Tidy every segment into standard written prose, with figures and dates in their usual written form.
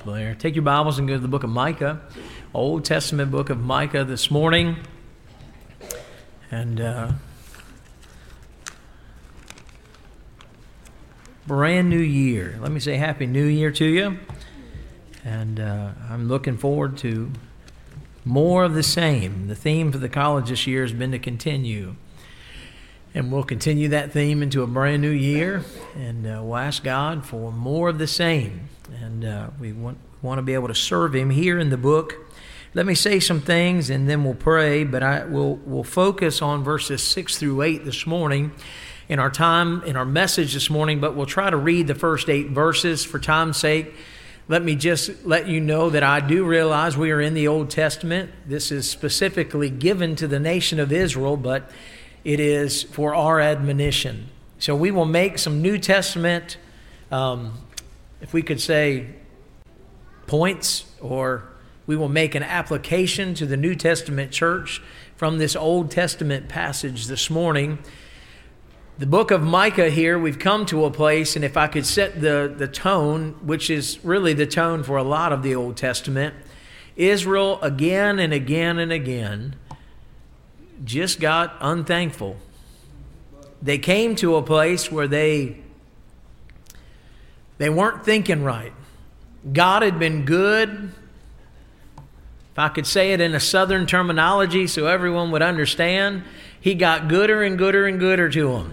Blair. Take your Bibles and go to the book of Micah, Old Testament book of Micah this morning. And brand new year. Let me say Happy New Year to you. And I'm looking forward to more of the same. The theme for the college this year has been to continue. And we'll continue that theme into a brand new year. And we'll ask God for more of the same. And we want to be able to serve Him here in the book. Let me say some things and then we'll pray. But we'll focus on verses 6 through 8 this morning in our message this morning. But we'll try to read the first 8 verses for time's sake. Let me just let you know that I do realize we are in the Old Testament. This is specifically given to the nation of Israel, but it is for our admonition. So we will make some New Testament, if we could say, points, or we will make an application to the New Testament church from this Old Testament passage this morning. The book of Micah here, we've come to a place, and if I could set the tone, which is really the tone for a lot of the Old Testament, Israel again and again and again just got unthankful. They came to a place where they weren't thinking right. God had been good. If I could say it in a southern terminology so everyone would understand, He got gooder and gooder and gooder to them.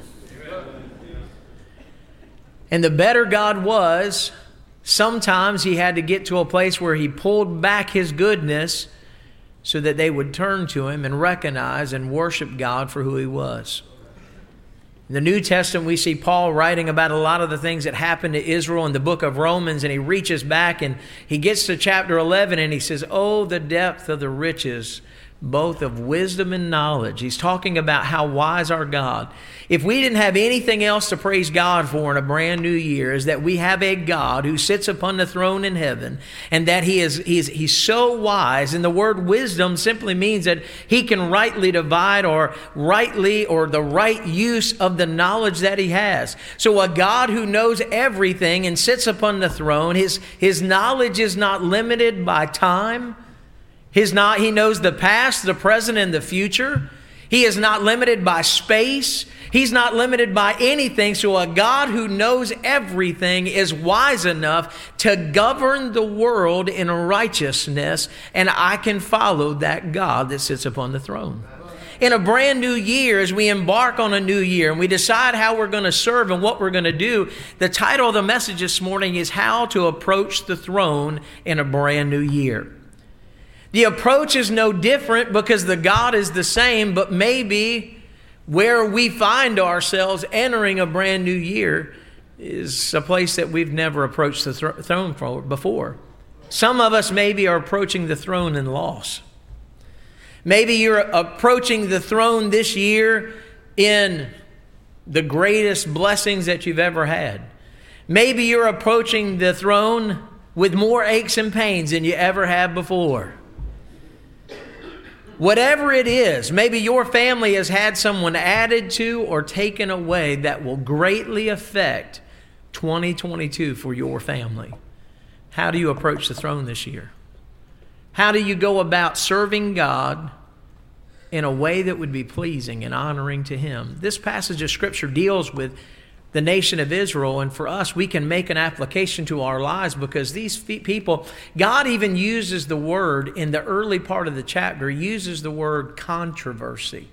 And the better God was, sometimes He had to get to a place where He pulled back His goodness so that they would turn to Him and recognize and worship God for who He was. In the New Testament, we see Paul writing about a lot of the things that happened to Israel in the book of Romans, and he reaches back and he gets to chapter 11 and he says, "Oh, the depth of the riches, both of wisdom and knowledge." He's talking about how wise our God. If we didn't have anything else to praise God for in a brand new year, is that we have a God who sits upon the throne in heaven, and that He's so wise. And the word wisdom simply means that He can rightly divide or the right use of the knowledge that He has. So a God who knows everything and sits upon the throne, His knowledge is not limited by time. He knows the past, the present, and the future. He is not limited by space. He's not limited by anything. So a God who knows everything is wise enough to govern the world in righteousness, and I can follow that God that sits upon the throne. In a brand new year, as we embark on a new year and we decide how we're going to serve and what we're going to do, the title of the message this morning is How to Approach the Throne in a Brand New Year. The approach is no different because the God is the same, but maybe where we find ourselves entering a brand new year is a place that we've never approached the throne for before. Some of us maybe are approaching the throne in loss. Maybe you're approaching the throne this year in the greatest blessings that you've ever had. Maybe you're approaching the throne with more aches and pains than you ever have before. Whatever it is, maybe your family has had someone added to or taken away that will greatly affect 2022 for your family. How do you approach the throne this year? How do you go about serving God in a way that would be pleasing and honoring to Him? This passage of Scripture deals with the nation of Israel, and for us, we can make an application to our lives because these people, God even uses the word in the early part of the chapter, uses the word controversy.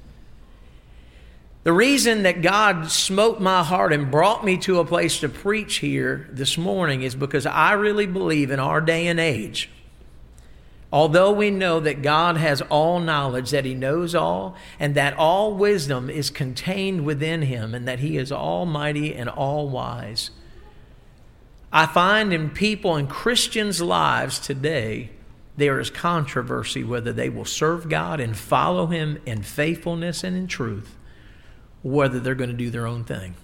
The reason that God smote my heart and brought me to a place to preach here this morning is because I really believe in our day and age, although we know that God has all knowledge, that He knows all, and that all wisdom is contained within Him, and that He is almighty and all-wise, I find in people and Christians' lives today, there is controversy whether they will serve God and follow Him in faithfulness and in truth, or whether they're going to do their own thing.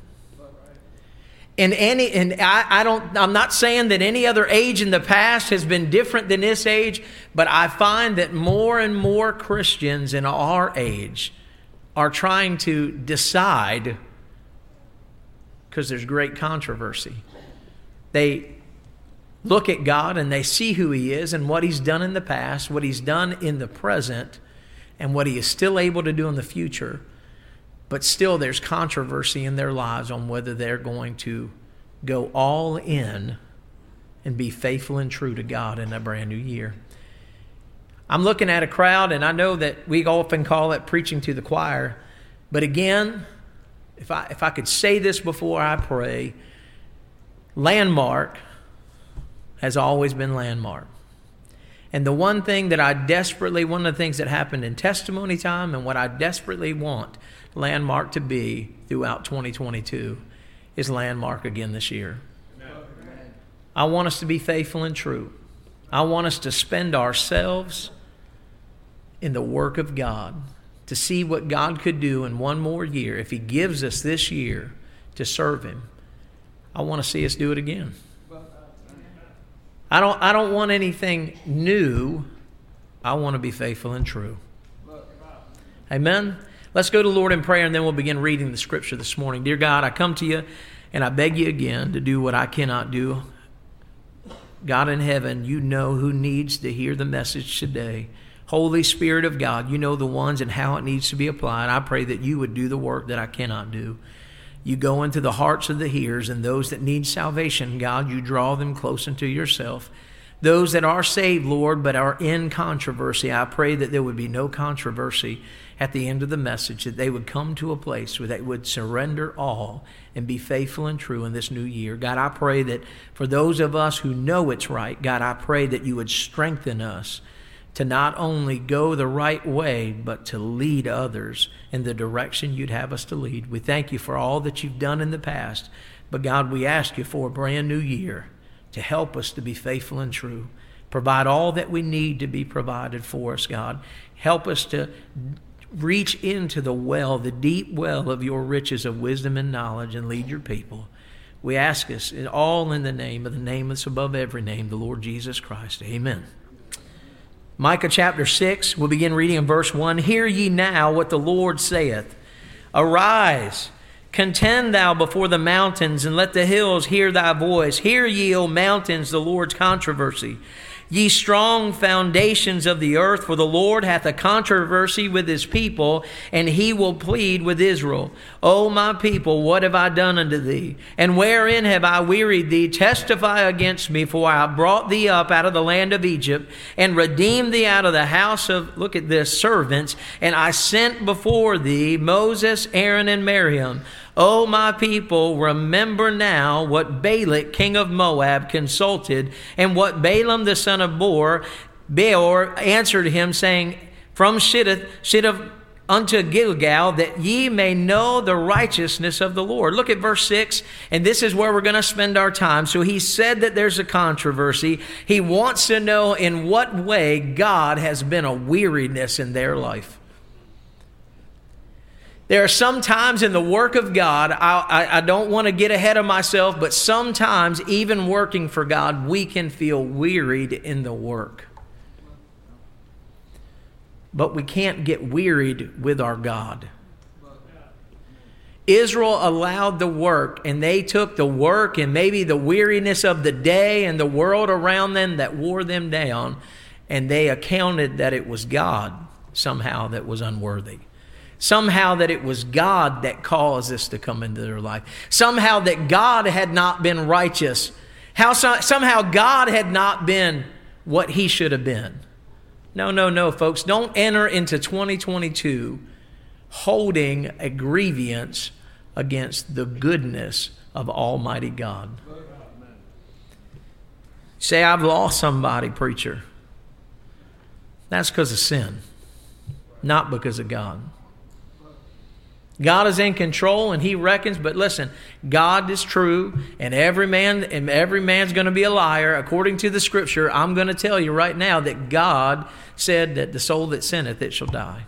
I'm not saying that any other age in the past has been different than this age, but I find that more and more Christians in our age are trying to decide, because there's great controversy. look at God and they see who He is and what He's done in the past, what He's done in the present, and what He is still able to do in the future. But still there's controversy in their lives on whether they're going to go all in and be faithful and true to God in a brand new year. I'm looking at a crowd, and I know that we often call it preaching to the choir. But again, if I could say this before I pray, Landmark has always been Landmark. And the one thing that one of the things that happened in testimony time and what I desperately want Landmark to be throughout 2022 is Landmark again this year. Amen. I want us to be faithful and true. I want us to spend ourselves in the work of God to see what God could do in one more year. If He gives us this year to serve Him, I want to see us do it again. I don't want anything new. I want to be faithful and true. Amen? Let's go to the Lord in prayer, and then we'll begin reading the Scripture this morning. Dear God, I come to You, and I beg You again to do what I cannot do. God in heaven, You know who needs to hear the message today. Holy Spirit of God, You know the ones and how it needs to be applied. I pray that You would do the work that I cannot do. You go into the hearts of the hearers, and those that need salvation, God, You draw them close unto Yourself. Those that are saved, Lord, but are in controversy, I pray that there would be no controversy at the end of the message, that they would come to a place where they would surrender all and be faithful and true in this new year. God, I pray that for those of us who know it's right, God, I pray that You would strengthen us to not only go the right way, but to lead others in the direction You'd have us to lead. We thank You for all that You've done in the past, but God, we ask You for a brand new year to help us to be faithful and true. Provide all that we need to be provided for us, God. Help us to reach into the well, the deep well of Your riches of wisdom and knowledge, and lead Your people. We ask us all in the name that's above every name, the Lord Jesus Christ. Amen. Micah chapter 6, we'll begin reading in verse 1. Hear ye now what the Lord saith. Arise, contend thou before the mountains, and let the hills hear thy voice. Hear ye, O mountains, the Lord's controversy. Ye strong foundations of the earth, for the Lord hath a controversy with His people, and He will plead with Israel. O my people, what have I done unto thee? And wherein have I wearied thee? Testify against me, for I have brought thee up out of the land of Egypt, and redeemed thee out of the house of, look at this, servants, and I sent before thee Moses, Aaron, and Miriam. O my people, remember now what Balak, king of Moab, consulted, and what Balaam the son of Beor answered him, saying, From Shittim unto Gilgal, that ye may know the righteousness of the Lord. Look at verse 6, and this is where we're going to spend our time. So he said that there's a controversy. He wants to know in what way God has been a weariness in their life. There are some times in the work of God, I don't want to get ahead of myself, but sometimes even working for God, we can feel wearied in the work. But we can't get wearied with our God. Israel allowed the work, and they took the work and maybe the weariness of the day and the world around them that wore them down, and they accounted that it was God somehow that was unworthy. Somehow that it was God that caused this to come into their life. Somehow that God had not been righteous. Somehow God had not been what He should have been. No, folks. Don't enter into 2022 holding a grievance against the goodness of Almighty God. Say, I've lost somebody, preacher. That's because of sin, not because of God. God is in control and He reckons, but listen, God is true, and every man's going to be a liar. According to the Scripture, I'm going to tell you right now that God said that the soul that sinneth, it shall die.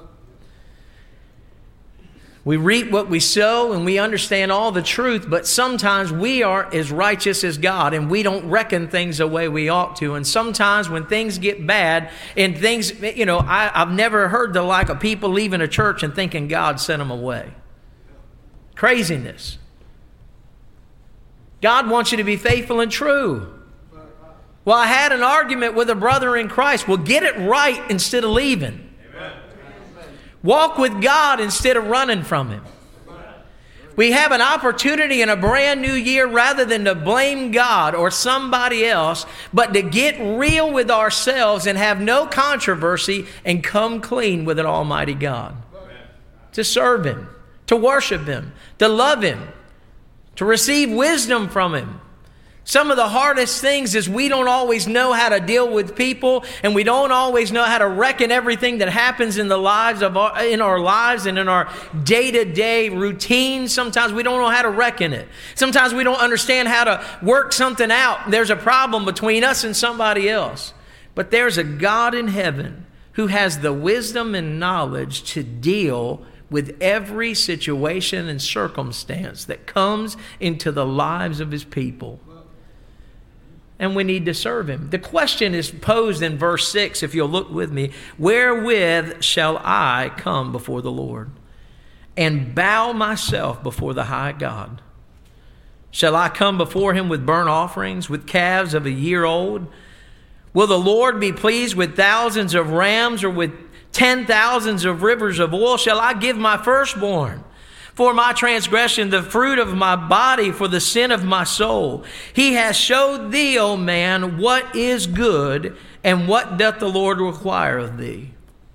We reap what we sow, and we understand all the truth, but sometimes we are as righteous as God, and we don't reckon things the way we ought to. And sometimes when things get bad, and things, I've never heard the like of people leaving a church and thinking God sent them away. Craziness. God wants you to be faithful and true. Well, I had an argument with a brother in Christ. Well, get it right instead of leaving. Amen. Walk with God instead of running from Him. We have an opportunity in a brand new year rather than to blame God or somebody else, but to get real with ourselves and have no controversy and come clean with an almighty God. To serve Him, to worship Him, to love Him, to receive wisdom from Him. Some of the hardest things is we don't always know how to deal with people, and we don't always know how to reckon everything that happens in the lives in our lives and in our day-to-day routine. Sometimes we don't know how to reckon it. Sometimes we don't understand how to work something out. There's a problem between us and somebody else. But there's a God in heaven who has the wisdom and knowledge to deal with every situation and circumstance that comes into the lives of His people. And we need to serve Him. The question is posed in verse 6, if you'll look with me. Wherewith shall I come before the Lord and bow myself before the high God? Shall I come before Him with burnt offerings, with calves of a year old? Will the Lord be pleased with thousands of rams or with 10,000s of rivers of oil? Shall I give my firstborn for my transgression, the fruit of my body for the sin of my soul? He has showed thee, O man, what is good, and what doth the Lord require of thee?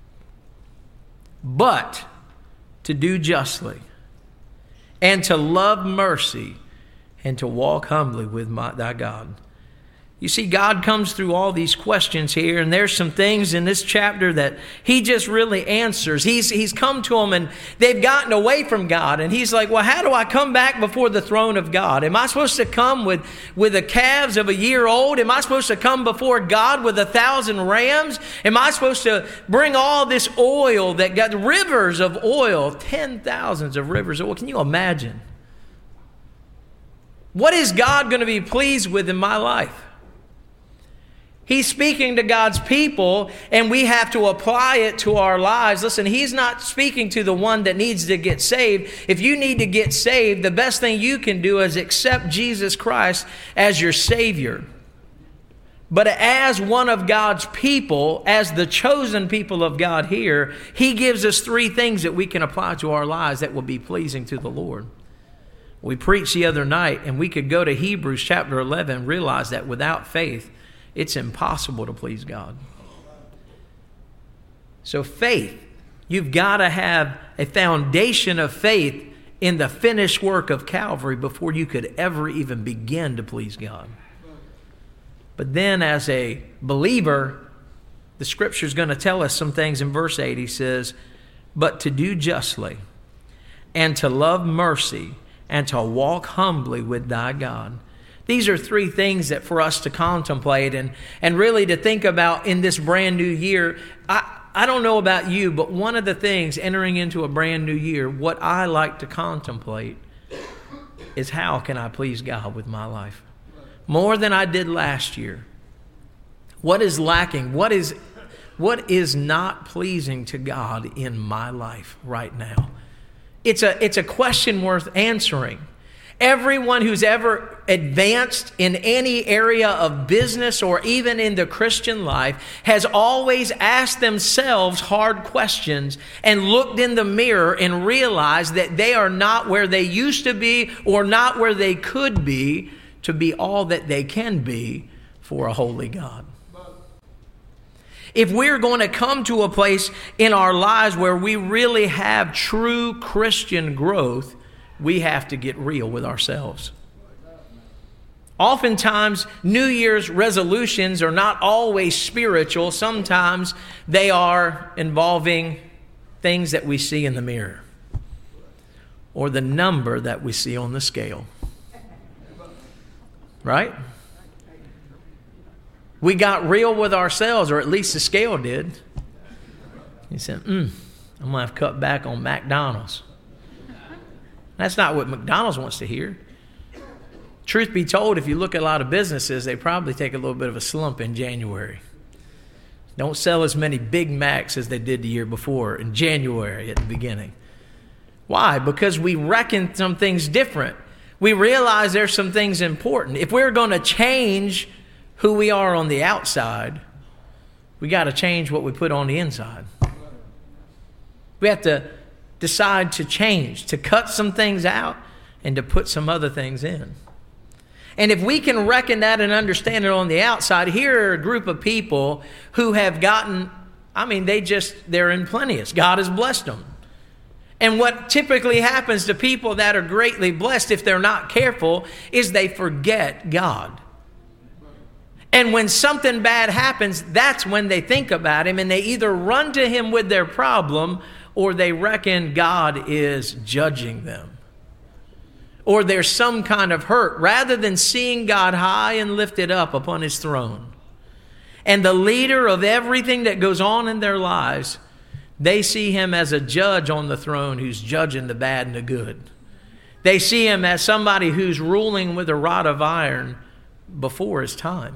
But to do justly, and to love mercy, and to walk humbly with thy God. You see, God comes through all these questions here, and there's some things in this chapter that He just really answers. He's come to them, and they've gotten away from God, and He's like, well, how do I come back before the throne of God? Am I supposed to come with the calves of a year old? Am I supposed to come before God with 1,000 rams? Am I supposed to bring all this oil that got rivers of oil, 10,000s of rivers of oil? Can you imagine? What is God going to be pleased with in my life? He's speaking to God's people, and we have to apply it to our lives. Listen, He's not speaking to the one that needs to get saved. If you need to get saved, the best thing you can do is accept Jesus Christ as your Savior. But as one of God's people, as the chosen people of God here, He gives us 3 things that we can apply to our lives that will be pleasing to the Lord. We preached the other night, and we could go to Hebrews chapter 11 and realize that without faith, it's impossible to please God. So faith, you've got to have a foundation of faith in the finished work of Calvary before you could ever even begin to please God. But then as a believer, the Scripture is going to tell us some things. In verse 8, he says, but to do justly, and to love mercy, and to walk humbly with thy God. These are 3 things that for us to contemplate and really to think about in this brand new year. I don't know about you, but one of the things entering into a brand new year, what I like to contemplate is how can I please God with my life? More than I did last year. What is lacking? What is not pleasing to God in my life right now? It's a question worth answering. Everyone who's ever advanced in any area of business or even in the Christian life has always asked themselves hard questions and looked in the mirror and realized that they are not where they used to be or not where they could be to be all that they can be for a holy God. If we're going to come to a place in our lives where we really have true Christian growth, we have to get real with ourselves. Oftentimes, New Year's resolutions are not always spiritual. Sometimes they are involving things that we see in the mirror or the number that we see on the scale. Right? We got real with ourselves, or at least the scale did. He said, I'm going to have to cut back on McDonald's. That's not what McDonald's wants to hear. Truth be told, if you look at a lot of businesses, they probably take a little bit of a slump in January. Don't sell as many Big Macs as they did the year before in January at the beginning. Why? Because we reckon some things different. We realize there's some things important. If we're going to change who we are on the outside, we got to change what we put on the inside. We have to decide to change, to cut some things out and to put some other things in. And if we can reckon that and understand it on the outside, here are a group of people who have gotten, they're in plenteous. God has blessed them. And what typically happens to people that are greatly blessed, if they're not careful, is they forget God. And when something bad happens, that's when they think about Him, and they either run to Him with their problem, or they reckon God is judging them. Or there's some kind of hurt, rather than seeing God high and lifted up upon His throne. And the leader of everything that goes on in their lives, they see Him as a judge on the throne who's judging the bad and the good. They see Him as somebody who's ruling with a rod of iron before His time.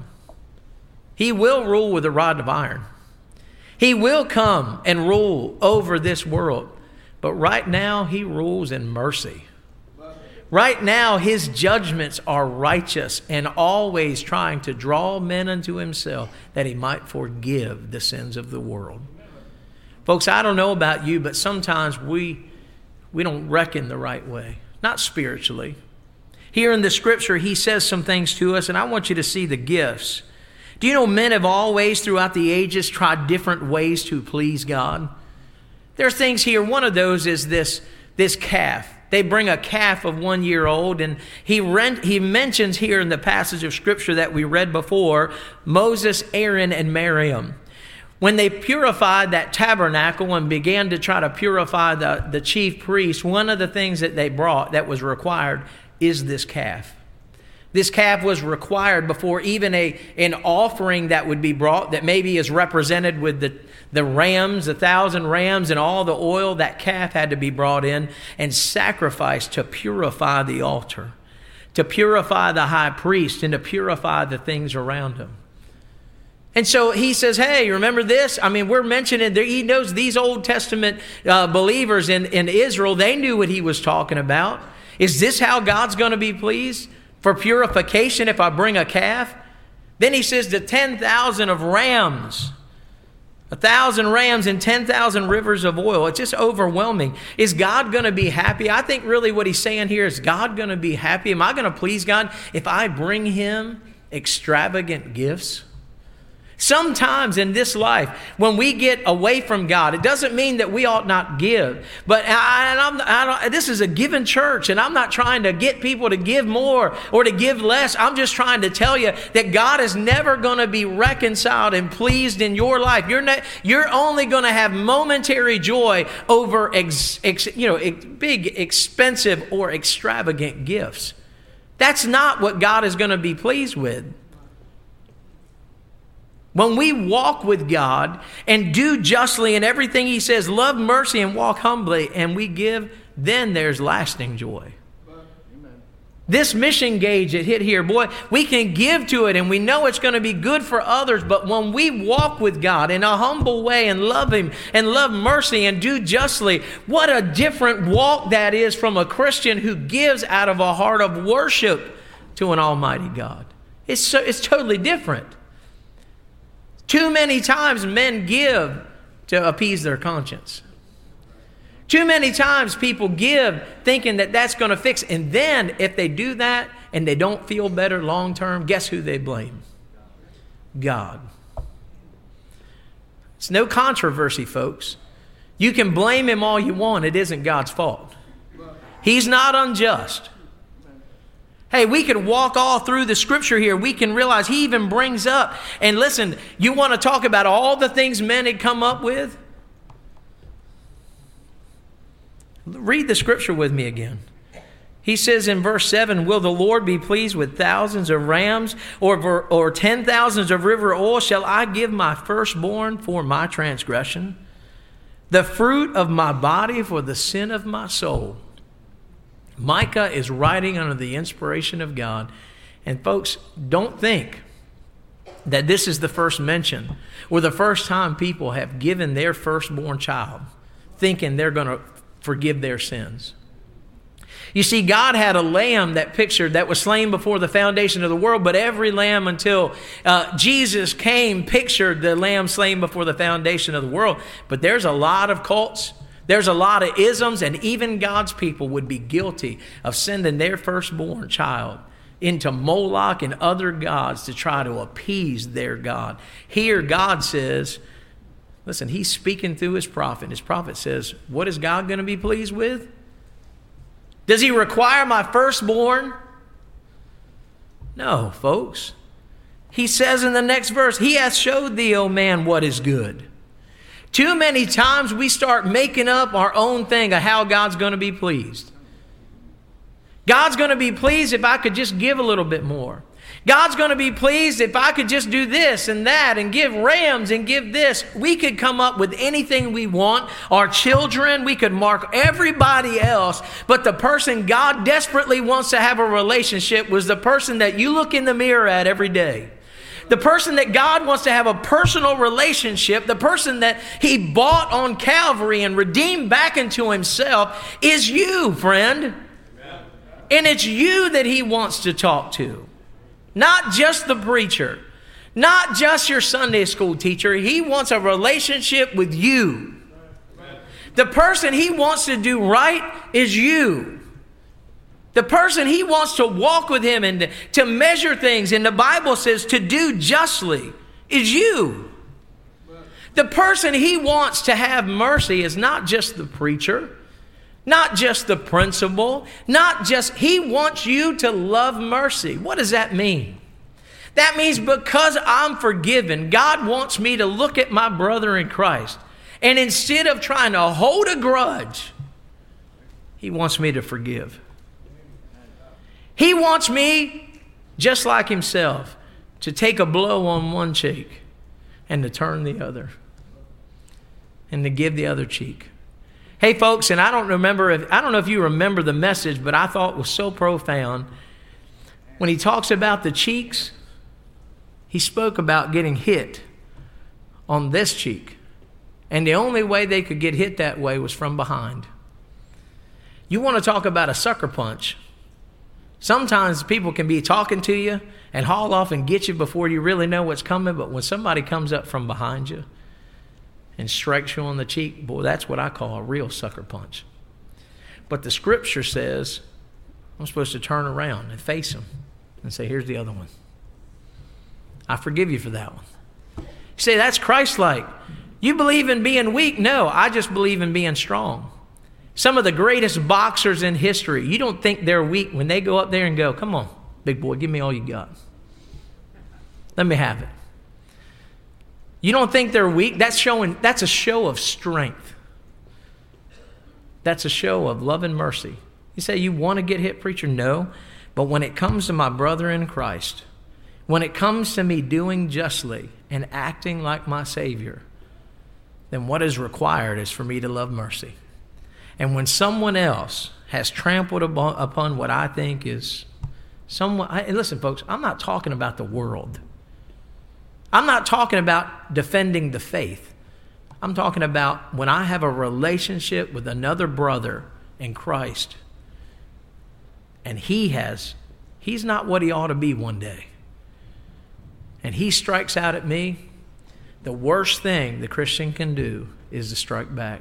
He will rule with a rod of iron. He will come and rule over this world. But right now, He rules in mercy. Right now, His judgments are righteous and always trying to draw men unto Himself that He might forgive the sins of the world. Folks, I don't know about you, but sometimes we don't reckon the right way. Not spiritually. Here in the Scripture, He says some things to us, and I want you to see the gifts. Do you know men have always, throughout the ages, tried different ways to please God? There are things here. One of those is this calf. They bring a calf of 1 year old, and he mentions here in the passage of Scripture that we read before, Moses, Aaron, and Miriam. When they purified that tabernacle and began to try to purify the chief priest, one of the things that they brought that was required is this calf. This calf was required before even an offering that would be brought that maybe is represented with the rams, 1,000 rams and all the oil. That calf had to be brought in and sacrificed to purify the altar, to purify the high priest, and to purify the things around him. And so he says, hey, remember this? We're mentioning there. He knows these Old Testament believers in Israel, they knew what he was talking about. Is this how God's going to be pleased? For purification, if I bring a calf? Then he says the 10,000 of rams, 1,000 rams and 10,000 rivers of oil. It's just overwhelming. Is God going to be happy? I think really what he's saying here is God going to be happy? Am I going to please God if I bring Him extravagant gifts? Sometimes in this life, when we get away from God, it doesn't mean that we ought not give. But this is a given church, and I'm not trying to get people to give more or to give less. I'm just trying to tell you that God is never going to be reconciled and pleased in your life. You're only going to have momentary joy over big, expensive, or extravagant gifts. That's not what God is going to be pleased with. When we walk with God and do justly in everything He says, love mercy and walk humbly, and we give, then there's lasting joy. Amen. This mission gauge that hit here, boy, we can give to it and we know it's going to be good for others, but when we walk with God in a humble way and love Him and love mercy and do justly, what a different walk that is from a Christian who gives out of a heart of worship to an almighty God. It's totally different. Too many times men give to appease their conscience. Too many times people give thinking that that's going to fix. And then if they do that and they don't feel better long term, guess who they blame? God. It's no controversy, folks. You can blame Him all you want. It isn't God's fault. He's not unjust. Hey, we could walk all through the Scripture here. We can realize He even brings up, and listen, you want to talk about all the things men had come up with? Read the Scripture with me again. He says in verse 7, will the Lord be pleased with thousands of rams or 10,000s of river oil? Shall I give my firstborn for my transgression, the fruit of my body for the sin of my soul? Micah is writing under the inspiration of God. And folks, don't think that this is the first mention or the first time people have given their firstborn child thinking they're going to forgive their sins. You see, God had a lamb that was slain before the foundation of the world, but every lamb until Jesus came pictured the lamb slain before the foundation of the world. But there's a lot of cults, there's a lot of isms, and even God's people would be guilty of sending their firstborn child into Moloch and other gods to try to appease their God. Here, God says, listen, he's speaking through his prophet. His prophet says, what is God going to be pleased with? Does he require my firstborn? No, folks. He says in the next verse, he hath showed thee, O man, what is good. Too many times we start making up our own thing of how God's going to be pleased. God's going to be pleased if I could just give a little bit more. God's going to be pleased if I could just do this and that and give rams and give this. We could come up with anything we want. Our children, we could mark everybody else. But the person God desperately wants to have a relationship was the person that you look in the mirror at every day. The person that God wants to have a personal relationship, the person that he bought on Calvary and redeemed back into himself is you, friend. And it's you that he wants to talk to. Not just the preacher. Not just your Sunday school teacher. He wants a relationship with you. The person he wants to do right is you. The person he wants to walk with him and to measure things, and the Bible says to do justly, is you. The person he wants to have mercy is not just the preacher, not just the principal, he wants you to love mercy. What does that mean? That means because I'm forgiven, God wants me to look at my brother in Christ, and instead of trying to hold a grudge, he wants me to forgive. He wants me, just like himself, to take a blow on one cheek and to turn the other and to give the other cheek. Hey, folks, and I don't know if you remember the message, but I thought it was so profound. When he talks about the cheeks, he spoke about getting hit on this cheek. And the only way they could get hit that way was from behind. You want to talk about a sucker punch. Sometimes people can be talking to you and haul off and get you before you really know what's coming, but when somebody comes up from behind you and strikes you on the cheek, boy, that's what I call a real sucker punch. But the scripture says I'm supposed to turn around and face him and say, here's the other one. I forgive you for that one. You say, that's Christ-like. You believe in being weak? No, I just believe in being strong. Some of the greatest boxers in history, you don't think they're weak when they go up there and go, come on, big boy, give me all you got. Let me have it. You don't think they're weak? That's a show of strength. That's a show of love and mercy. You say, you want to get hit, preacher? No. But when it comes to my brother in Christ, when it comes to me doing justly and acting like my Savior, then what is required is for me to love mercy. And when someone else has trampled upon what I think is listen, folks, I'm not talking about the world. I'm not talking about defending the faith. I'm talking about when I have a relationship with another brother in Christ, and he's not what he ought to be one day, and he strikes out at me, the worst thing the Christian can do is to strike back.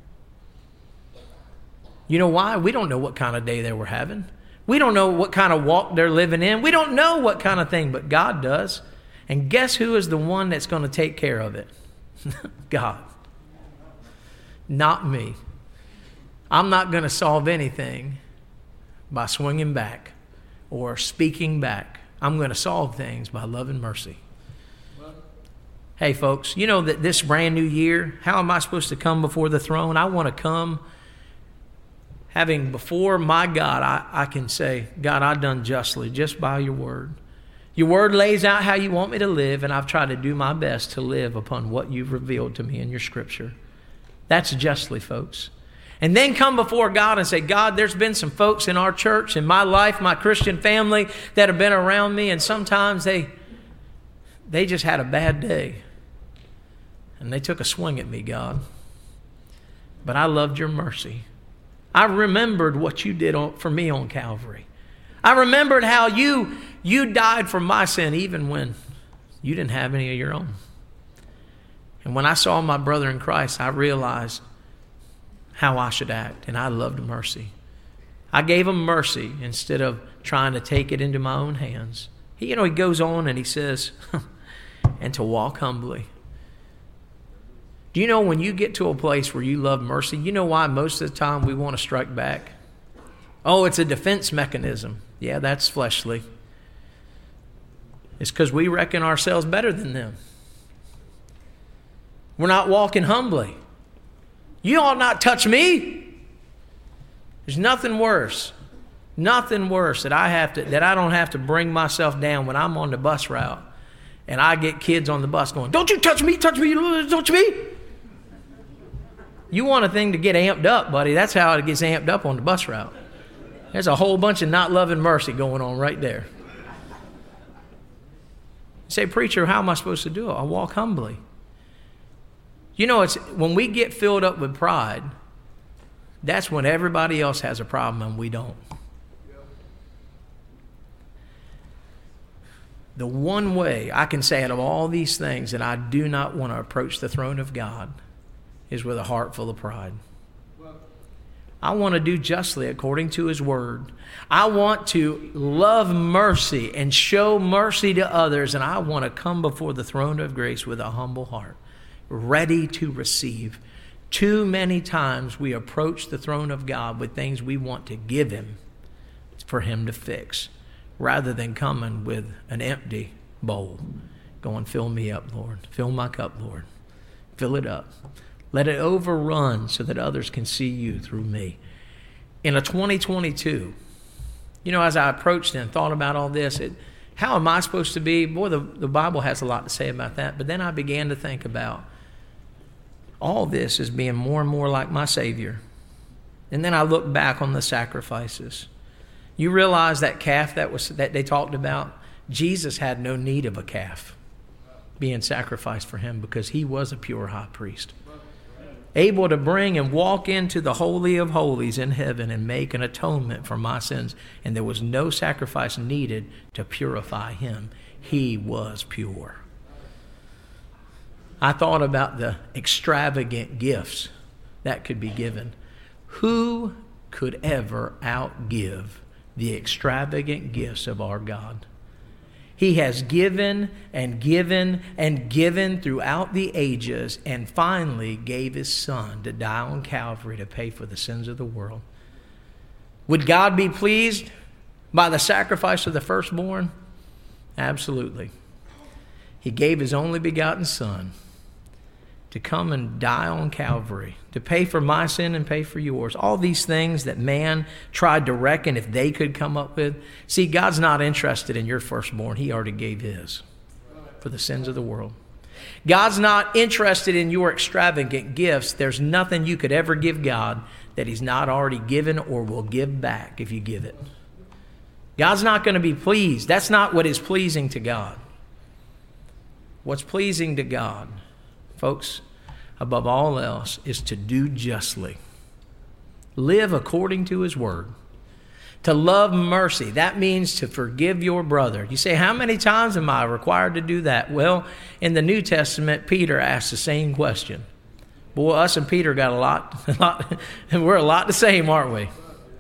You know why? We don't know what kind of day they were having. We don't know what kind of walk they're living in. We don't know what kind of thing, but God does. And guess who is the one that's going to take care of it? God. Not me. I'm not going to solve anything by swinging back or speaking back. I'm going to solve things by love and mercy. Hey, folks, you know that this brand new year, how am I supposed to come before the throne? I want to come having before my God, I can say, God, I've done justly just by your word. Your word lays out how you want me to live, and I've tried to do my best to live upon what you've revealed to me in your scripture. That's justly, folks. And then come before God and say, God, there's been some folks in our church, in my life, my Christian family that have been around me, and sometimes they just had a bad day. And they took a swing at me, God. But I loved your mercy. I remembered what you did for me on Calvary. I remembered how you died for my sin even when you didn't have any of your own. And when I saw my brother in Christ, I realized how I should act, and I loved mercy. I gave him mercy instead of trying to take it into my own hands. He goes on and he says, and to walk humbly. Do you know when you get to a place where you love mercy, you know why most of the time we want to strike back? Oh, it's a defense mechanism. Yeah, that's fleshly. It's because we reckon ourselves better than them. We're not walking humbly. You ought not touch me. There's nothing worse that I don't have to bring myself down when I'm on the bus route and I get kids on the bus going, "Don't you touch me, touch me." You want a thing to get amped up, buddy. That's how it gets amped up on the bus route. There's a whole bunch of not loving mercy going on right there. You say, "Preacher, how am I supposed to do it?" I walk humbly. It's when we get filled up with pride, that's when everybody else has a problem and we don't. The one way I can say out of all these things that I do not want to approach the throne of God is with a heart full of pride. I want to do justly according to His word. I want to love mercy and show mercy to others, and I want to come before the throne of grace with a humble heart, ready to receive. Too many times we approach the throne of God with things we want to give Him for Him to fix, rather than coming with an empty bowl, going, "Fill me up, Lord. Fill my cup, Lord. Fill it up. Let it overrun so that others can see you through me." In a 2022, as I approached and thought about all this, how am I supposed to be? Boy, the Bible has a lot to say about that. But then I began to think about all this as being more and more like my Savior. And then I looked back on the sacrifices. You realize that calf that they talked about? Jesus had no need of a calf being sacrificed for him because he was a pure high priest, able to bring and walk into the Holy of Holies in heaven and make an atonement for my sins. And there was no sacrifice needed to purify him. He was pure. I thought about the extravagant gifts that could be given. Who could ever outgive the extravagant gifts of our God? He has given and given and given throughout the ages, and finally gave His Son to die on Calvary to pay for the sins of the world. Would God be pleased by the sacrifice of the firstborn? Absolutely. He gave His only begotten Son to come and die on Calvary, to pay for my sin and pay for yours. All these things that man tried to reckon if they could come up with. See, God's not interested in your firstborn. He already gave His for the sins of the world. God's not interested in your extravagant gifts. There's nothing you could ever give God that He's not already given or will give back if you give it. God's not going to be pleased. That's not what is pleasing to God. What's pleasing to God, folks, above all else, is to do justly. Live according to His word. To love mercy. That means to forgive your brother. You say, how many times am I required to do that? Well, in the New Testament, Peter asked the same question. Boy, us and Peter got a lot, we're a lot the same, aren't we?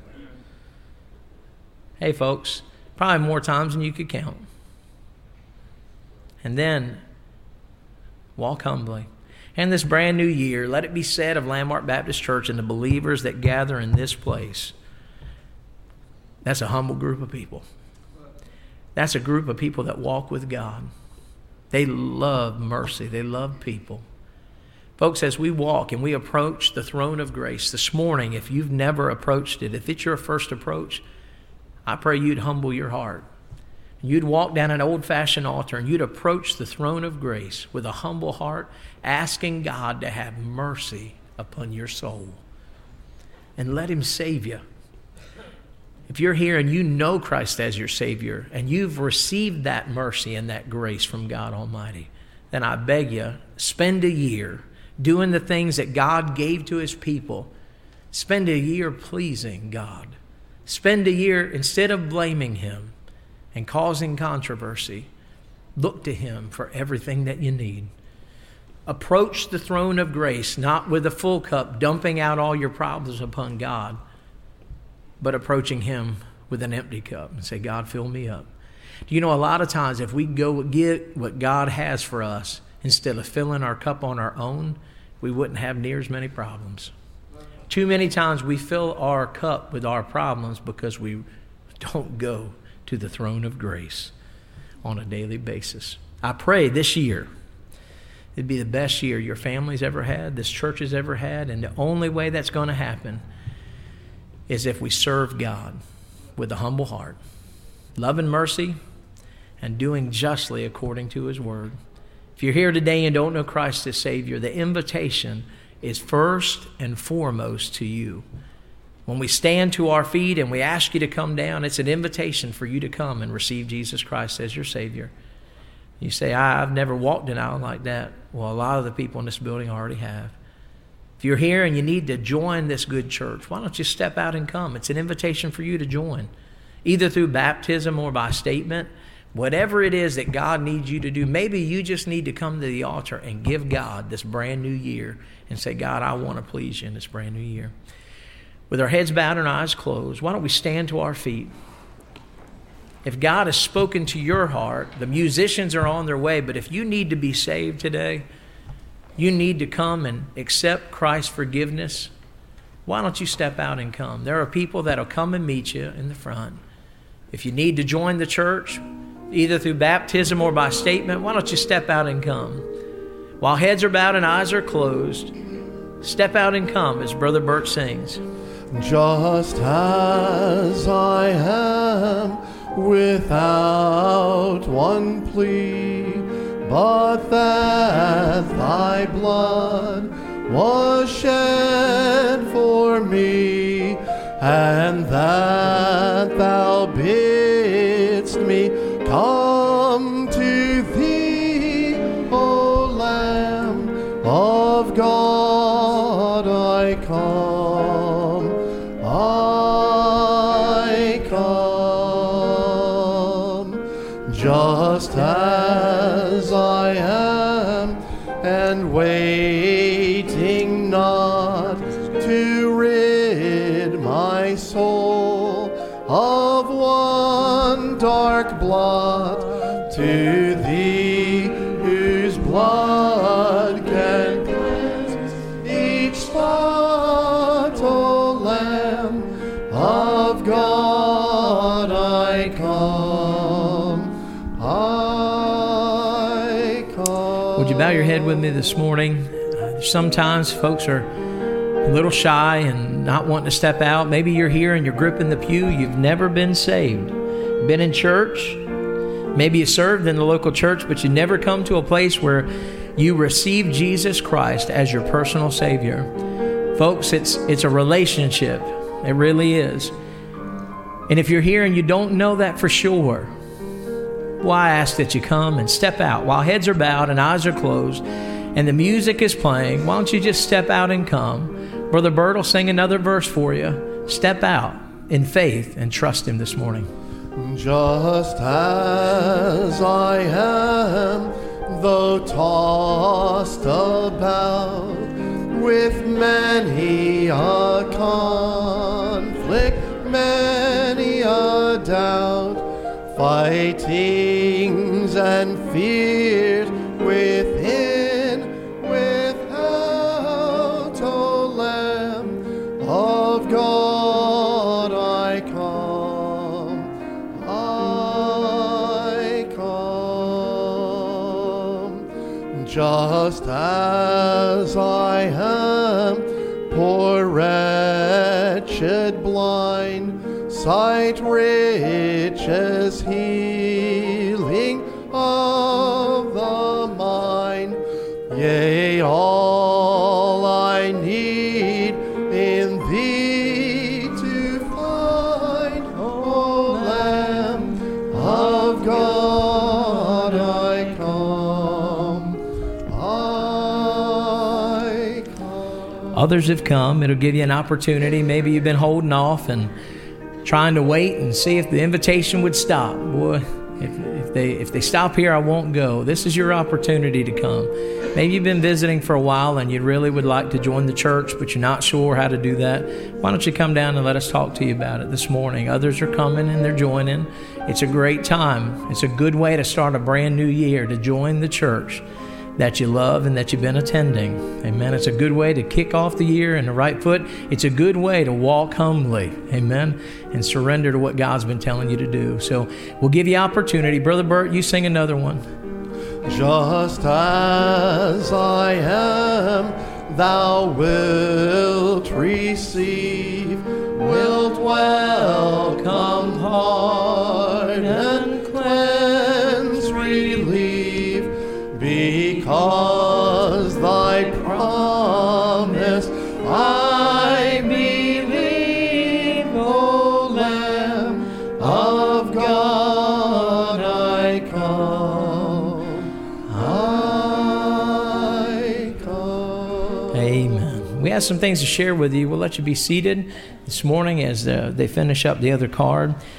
Hey, folks, probably more times than you could count. And then walk humbly. And this brand new year, let it be said of Landmark Baptist Church and the believers that gather in this place, that's a humble group of people. That's a group of people that walk with God. They love mercy. They love people. Folks, as we walk and we approach the throne of grace this morning, if you've never approached it, if it's your first approach, I pray you'd humble your heart. You'd walk down an old-fashioned altar and you'd approach the throne of grace with a humble heart, asking God to have mercy upon your soul and let Him save you. If you're here and you know Christ as your Savior and you've received that mercy and that grace from God Almighty, then I beg you, spend a year doing the things that God gave to His people Spend a year pleasing God. Spend a year, instead of blaming Him and causing controversy, look to Him for everything that you need. Approach the throne of grace, not with a full cup, dumping out all your problems upon God, but approaching Him with an empty cup and say, God, fill me up. Do you know, a lot of times if we go get what God has for us, instead of filling our cup on our own, we wouldn't have near as many problems. Too many times we fill our cup with our problems because we don't go to the throne of grace on a daily basis. I pray this year it'd be the best year your family's ever had, this church has ever had, and the only way that's going to happen is if we serve God with a humble heart, love and mercy, and doing justly according to His word. If you're here today and don't know Christ as Savior, the invitation is first and foremost to you. When we stand to our feet and we ask you to come down, it's an invitation for you to come and receive Jesus Christ as your Savior. You say, I've never walked an aisle like that. Well, a lot of the people in this building already have. If you're here and you need to join this good church, why don't you step out and come? It's an invitation for you to join, either through baptism or by statement. Whatever it is that God needs you to do, maybe you just need to come to the altar and give God this brand new year and say, God, I want to please you in this brand new year. With our heads bowed and eyes closed, why don't we stand to our feet? If God has spoken to your heart, the musicians are on their way, but if you need to be saved today, you need to come and accept Christ's forgiveness, why don't you step out and come? There are people that will come and meet you in the front. If you need to join the church, either through baptism or by statement, why don't you step out and come? While heads are bowed and eyes are closed, step out and come as Brother Bert sings. Just as I am, without one plea, but that thy blood was shed for me, and that thou bidst me come to thee, O Lamb of God, I come, just as I am, and waiting not to rid my soul of one dark blot, to thee whose blood can cleanse each spot, O Lamb of God, I come, I come. Would you bow your head with me this morning? Sometimes folks are a little shy and not wanting to step out. Maybe you're here and you're gripping the pew. You've never been saved. Been in church. Maybe you served in the local church, but you never come to a place where you receive Jesus Christ as your personal Savior. Folks, it's a relationship. It really is. And if you're here and you don't know that for sure, well, I ask that you come and step out while heads are bowed and eyes are closed and the music is playing. Why don't you just step out and come? Brother Bert will sing another verse for you. Step out in faith and trust Him this morning. Just as I am, though tossed about with many a conflict, many a doubt, fightings and fears within, without, O Lamb of God, I come, I come. Just as I am, poor wretched blind, sight riches healing of the mind, yea, all I need in thee to find, O Lamb of God, I come, I come. Others have come. It'll give you an opportunity. Maybe you've been holding off and trying to wait and see if the invitation would stop. Boy, if they stop here, I won't go. This is your opportunity to come. Maybe you've been visiting for a while and you really would like to join the church, but you're not sure how to do that. Why don't you come down and let us talk to you about it this morning? Others are coming and they're joining. It's a great time. It's a good way to start a brand new year, to join the church that you love and that you've been attending. Amen. It's a good way to kick off the year in the right foot. It's a good way to walk humbly. Amen. And surrender to what God's been telling you to do. So we'll give you opportunity. Brother Bert, you sing another one. Just as I am, thou wilt receive, wilt welcome, pardon, cleanse, relieve, because thy promise I believe, O Lamb of God, I come. Amen. We have some things to share with you. We'll let you be seated this morning as they finish up the other card.